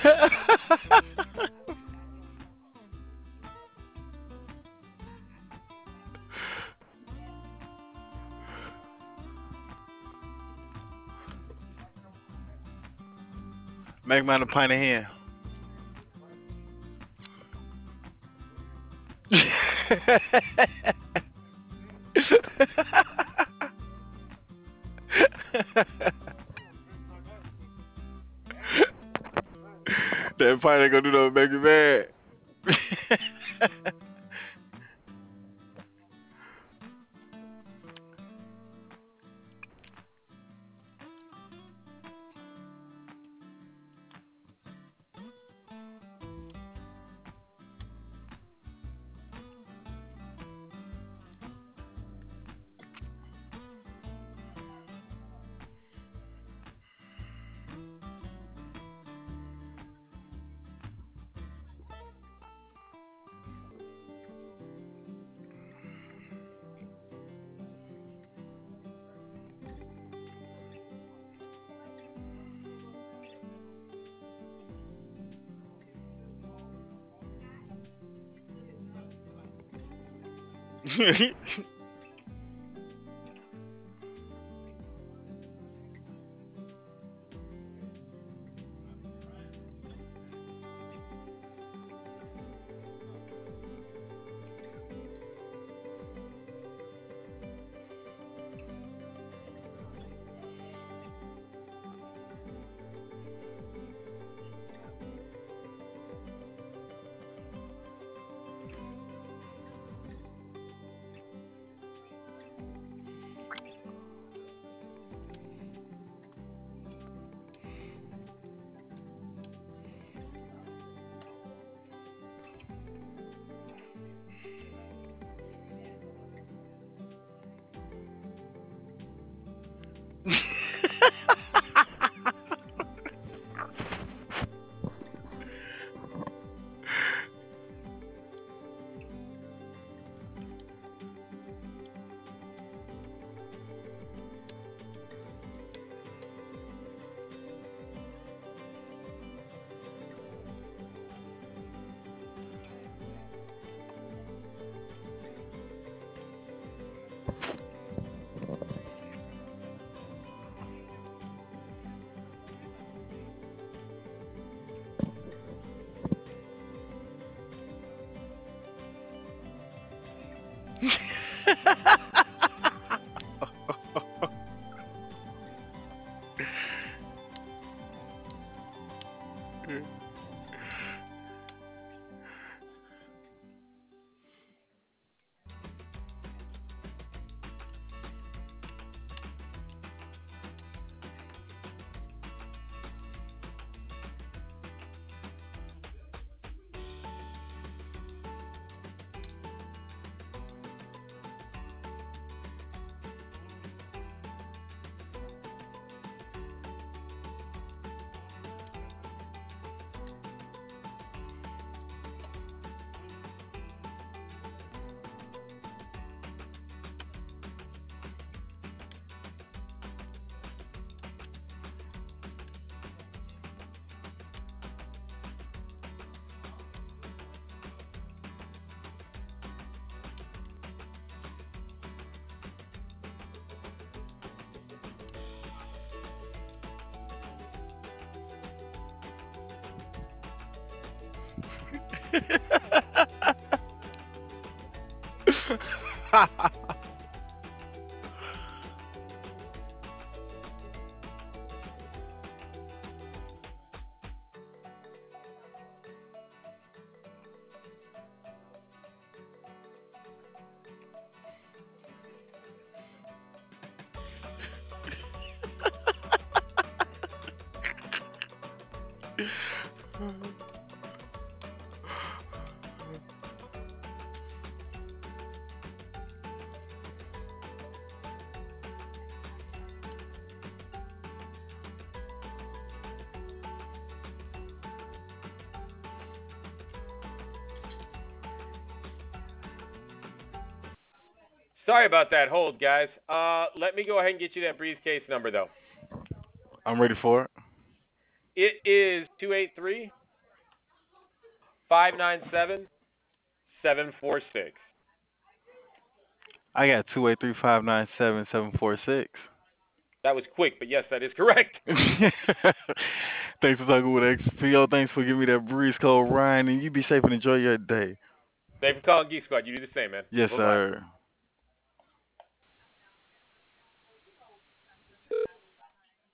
Make mine a pint of hen. That pint ain't gonna do nothing but make me mad. Sorry about that. Hold, guys. Let me go ahead and get you that briefcase number, though. I'm ready for it. It is 283-597-746. I got 283-597-746. That was quick, but yes, that is correct. Thanks for talking with XPO. Thanks for giving me that breeze code, Ryan, and you be safe and enjoy your day. Thanks for calling Geek Squad. You do the same, man. Yes, Bye-bye. sir.